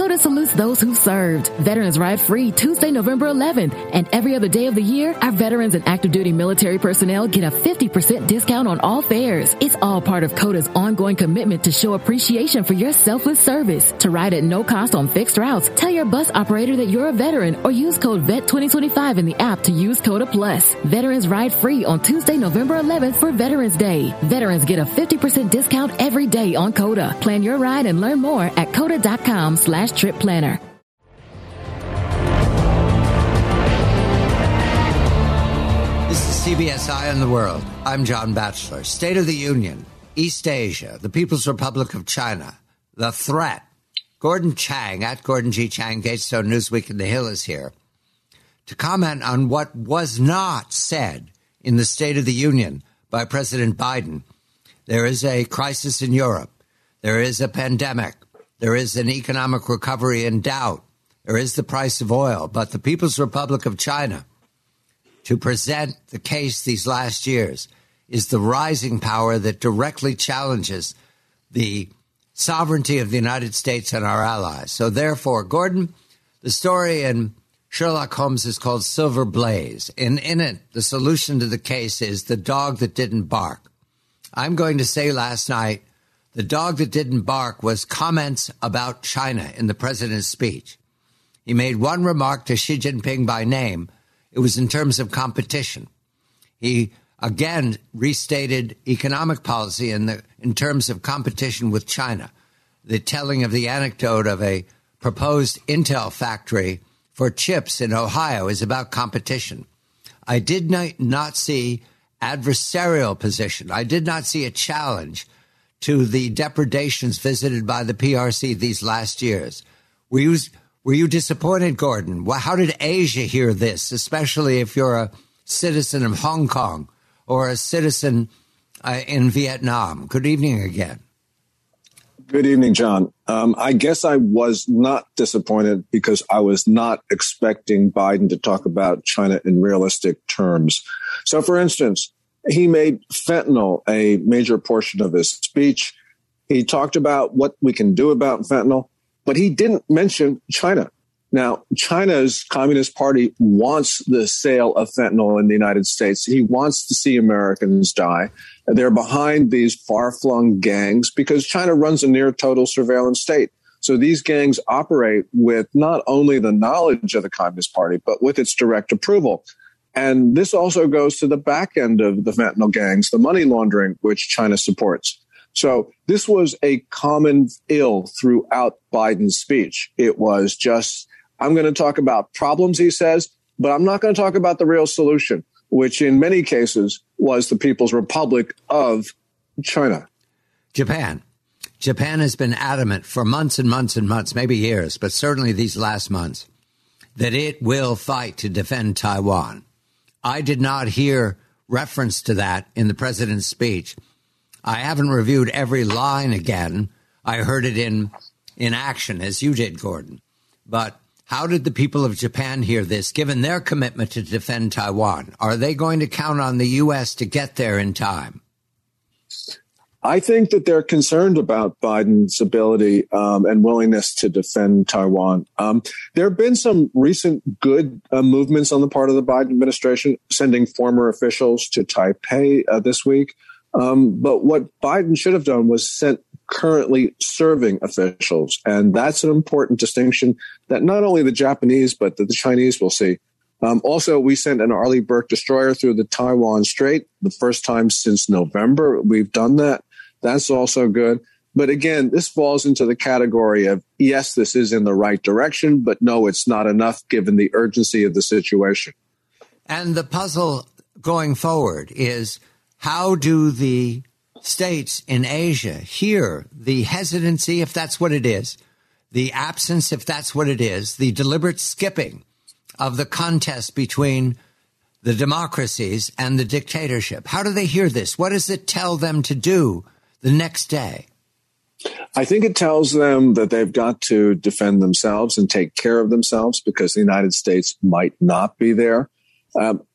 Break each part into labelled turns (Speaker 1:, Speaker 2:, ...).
Speaker 1: Coda salutes those who served. Veterans Ride Free Tuesday, November 11th. And every other day of the year, our veterans and active duty military personnel get a 50% discount on all fares. It's all part of Coda's ongoing commitment to show appreciation for your selfless service. To ride at no cost on fixed routes, tell your bus operator that you're a veteran or use code VET2025 in the app to use Coda Plus. Veterans Ride Free on Tuesday, November 11th for Veterans Day. Veterans get a 50% discount every day on Coda. Plan your ride and learn more at coda.com/trip planner.
Speaker 2: This is CBS Eye on the World. I'm John Batchelor. State of the Union, East Asia, the People's Republic of China, the threat. Gordon Chang, at Gordon G. Chang, Gatestone Newsweek and The Hill is here to comment on what was not said in the State of the Union by President Biden. There is a crisis in Europe. There is a pandemic. There is an economic recovery in doubt. There is the price of oil. But the People's Republic of China, to present the case these last years, is the rising power that directly challenges the sovereignty of the United States and our allies. So therefore, Gordon, the story in Sherlock Holmes is called Silver Blaze. And in it, the solution to the case is the dog that didn't bark. I'm going to say last night, the dog that didn't bark was comments about China in the president's speech. He made one remark to Xi Jinping by name. It was in terms of competition. He again restated economic policy in terms of competition with China. The telling of the anecdote of a proposed Intel factory for chips in Ohio is about competition. I did not see adversarial position. I did not see a challenge to the depredations visited by the PRC these last years. Were you disappointed, Gordon? How did Asia hear this, especially if you're a citizen of Hong Kong or a citizen in Vietnam? Good evening again.
Speaker 3: Good evening, John. I guess I was not disappointed because I was not expecting Biden to talk about China in realistic terms. So, for instance, he made fentanyl a major portion of his speech. He talked about what we can do about fentanyl, but he didn't mention China. Now, China's Communist Party wants the sale of fentanyl in the United States. He wants to see Americans die. They're behind these far-flung gangs because China runs a near total surveillance state. So these gangs operate with not only the knowledge of the Communist Party, but with its direct approval. And this also goes to the back end of the fentanyl gangs, the money laundering, which China supports. So this was a common ill throughout Biden's speech. It was just, I'm going to talk about problems, he says, but I'm not going to talk about the real solution, which in many cases was the People's Republic of China.
Speaker 2: Japan. Japan has been adamant for months and months and months, maybe years, but certainly these last months, that it will fight to defend Taiwan. I did not hear reference to that in the president's speech. I haven't reviewed every line again. I heard it in action, as you did, Gordon. But how did the people of Japan hear this, given their commitment to defend Taiwan? Are they going to count on the U.S. to get there in time?
Speaker 3: I think that they're concerned about Biden's ability and willingness to defend Taiwan. There have been some recent good movements on the part of the Biden administration, sending former officials to Taipei this week. But what Biden should have done was sent currently serving officials. And that's an important distinction that not only the Japanese, but that the Chinese will see. Also, we sent an Arleigh Burke destroyer through the Taiwan Strait, the first time since November. We've done that. That's also good. But again, this falls into the category of, yes, this is in the right direction, but no, it's not enough given the urgency of the situation.
Speaker 2: And the puzzle going forward is, how do the states in Asia hear the hesitancy, if that's what it is, the absence, if that's what it is, the deliberate skipping of the contest between the democracies and the dictatorship? How do they hear this? What does it tell them to do the next day?
Speaker 3: I think it tells them that they've got to defend themselves and take care of themselves because the United States might not be there.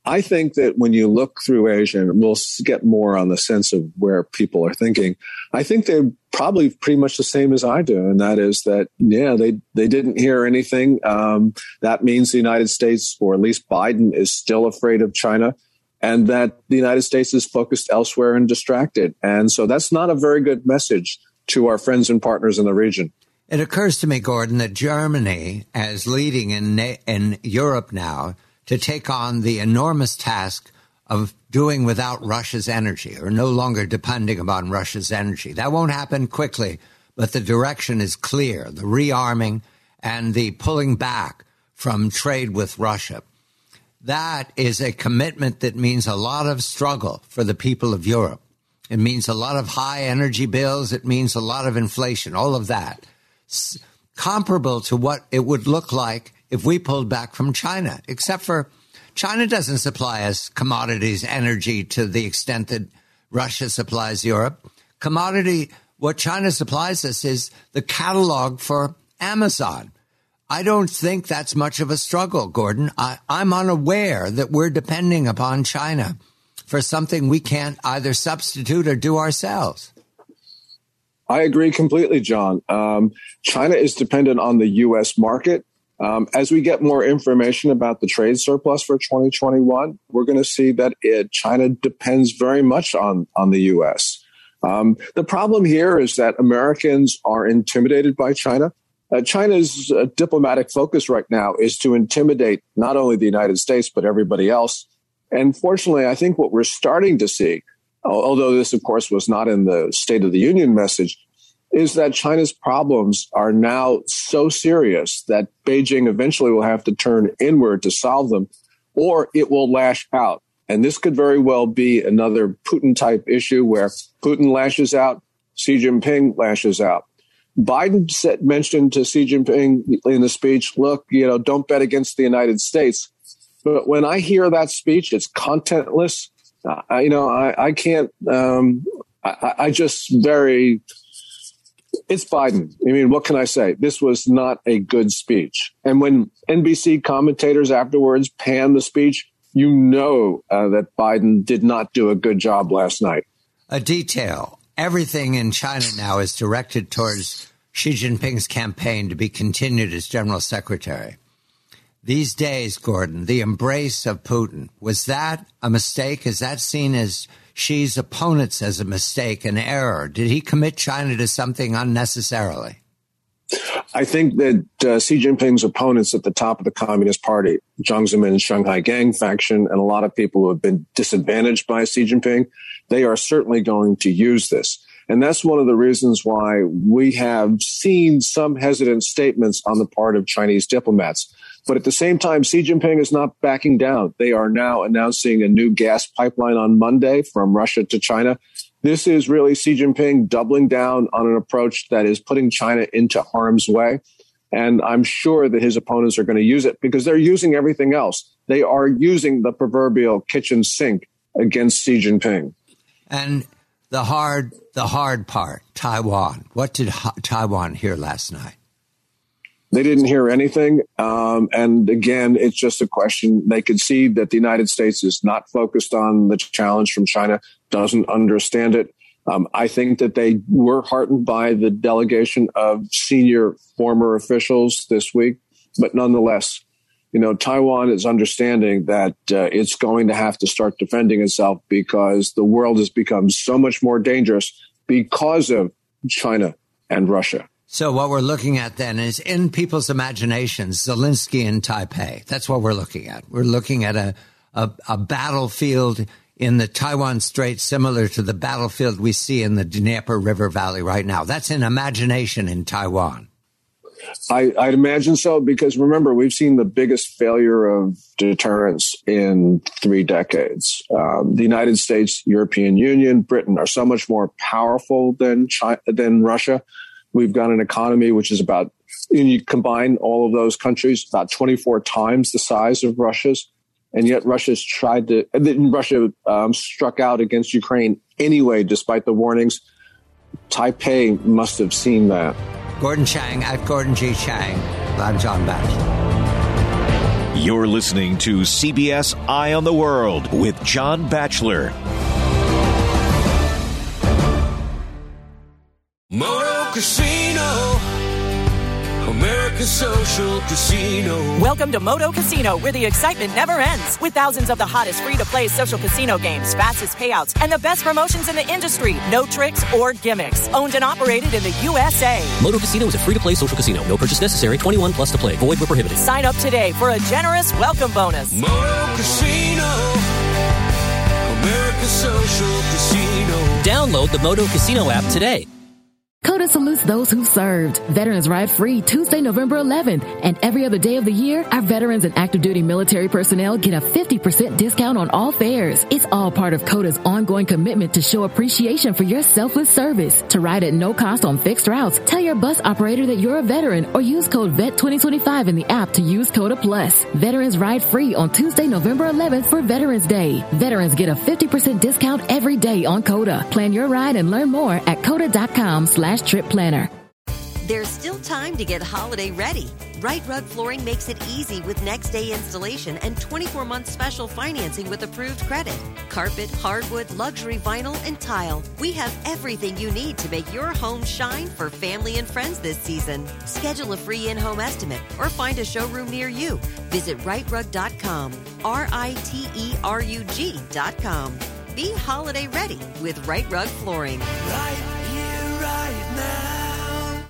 Speaker 3: I think that when you look through Asia, and we'll get more on the sense of where people are thinking, I think they're probably pretty much the same as I do. And that is that, they didn't hear anything. That means the United States, or at least Biden, is still afraid of China, and that the United States is focused elsewhere and distracted. And so that's not a very good message to our friends and partners in the region.
Speaker 2: It occurs to me, Gordon, that Germany, as leading in Europe now, to take on the enormous task of doing without Russia's energy, or no longer depending upon Russia's energy. That won't happen quickly, but the direction is clear, the rearming and the pulling back from trade with Russia. That is a commitment that means a lot of struggle for the people of Europe. It means a lot of high energy bills. It means a lot of inflation, all of that. Comparable to what it would look like if we pulled back from China, except for China doesn't supply us commodities, energy to the extent that Russia supplies Europe. What China supplies us is the catalog for Amazon. I don't think that's much of a struggle, Gordon. I'm unaware that we're depending upon China for something we can't either substitute or do ourselves.
Speaker 3: I agree completely, John. China is dependent on the U.S. market. As we get more information about the trade surplus for 2021, we're going to see that China depends very much on the U.S. The problem here is that Americans are intimidated by China. China's diplomatic focus right now is to intimidate not only the United States, but everybody else. And fortunately, I think what we're starting to see, although this, of course, was not in the State of the Union message, is that China's problems are now so serious that Beijing eventually will have to turn inward to solve them, or it will lash out. And this could very well be another Putin-type issue where Putin lashes out, Xi Jinping lashes out. Biden mentioned to Xi Jinping in the speech, look, don't bet against the United States. But when I hear that speech, it's contentless. I can't. It's Biden. I mean, what can I say? This was not a good speech. And when NBC commentators afterwards panned the speech, that Biden did not do a good job last night.
Speaker 2: A detail. Everything in China now is directed towards Xi Jinping's campaign to be continued as general secretary. These days, Gordon, the embrace of Putin, was that a mistake? Is that seen as Xi's opponents as a mistake, an error? Did he commit China to something unnecessarily?
Speaker 3: I think that Xi Jinping's opponents at the top of the Communist Party, Jiang Zemin's Shanghai Gang faction, and a lot of people who have been disadvantaged by Xi Jinping, they are certainly going to use this. And that's one of the reasons why we have seen some hesitant statements on the part of Chinese diplomats. But at the same time, Xi Jinping is not backing down. They are now announcing a new gas pipeline on Monday from Russia to China. This is really Xi Jinping doubling down on an approach that is putting China into harm's way. And I'm sure that his opponents are going to use it because they're using everything else. They are using the proverbial kitchen sink against Xi Jinping.
Speaker 2: And the hard part, Taiwan. What did Taiwan hear last night?
Speaker 3: They didn't hear anything. And again, it's just a question. They could see that the United States is not focused on the challenge from China, doesn't understand it. I think that they were heartened by the delegation of senior former officials this week. But nonetheless, Taiwan is understanding that it's going to have to start defending itself because the world has become so much more dangerous because of China and Russia.
Speaker 2: So what we're looking at then is in people's imaginations, Zelensky in Taipei. That's what we're looking at. We're looking at a battlefield in the Taiwan Strait similar to the battlefield we see in the Dnieper River Valley right now. That's an imagination in Taiwan.
Speaker 3: I'd imagine so, because remember, we've seen the biggest failure of deterrence in 3 decades. The United States, European Union, Britain are so much more powerful than Russia. We've got an economy which is about, you combine all of those countries, about 24 times the size of Russia's. And yet Russia struck out against Ukraine anyway, despite the warnings. Taipei must have seen that.
Speaker 2: Gordon Chang at Gordon G. Chang. I'm John Batchelor.
Speaker 4: You're listening to CBS Eye on the World with John Batchelor.
Speaker 5: Moto Casino, America's social casino.
Speaker 6: Welcome to Moto Casino, where the excitement never ends. With thousands of the hottest free-to-play social casino games, fastest payouts, and the best promotions in the industry. No tricks or gimmicks. Owned and operated in the USA.
Speaker 7: Moto Casino is a free-to-play social casino. No purchase necessary. 21 plus to play. Void where prohibited.
Speaker 6: Sign up today for a generous welcome bonus.
Speaker 5: Moto Casino, America's social casino.
Speaker 7: Download the Moto Casino app today.
Speaker 1: COTA salutes those who served. Veterans Ride free Tuesday, November 11th. And every other day of the year, our veterans and active duty military personnel get a 50% discount on all fares. It's all part of COTA's ongoing commitment to show appreciation for your selfless service. To ride at no cost on fixed routes, tell your bus operator that you're a veteran or use code VET2025 in the app to use COTA Plus. Veterans Ride free on Tuesday, November 11th for Veterans Day. Veterans get a 50% discount every day on COTA. Plan your ride and learn more at COTA.com/trip planner.
Speaker 8: There's still time to get holiday ready. Right Rug Flooring makes it easy with next day installation and 24-month special financing with approved credit. Carpet, hardwood, luxury vinyl, and tile. We have everything you need to make your home shine for family and friends this season. Schedule a free in-home estimate or find a showroom near you. Visit rightrug.com, RITERUG.com. Be holiday ready with Right Rug Flooring.
Speaker 5: Right here, right now.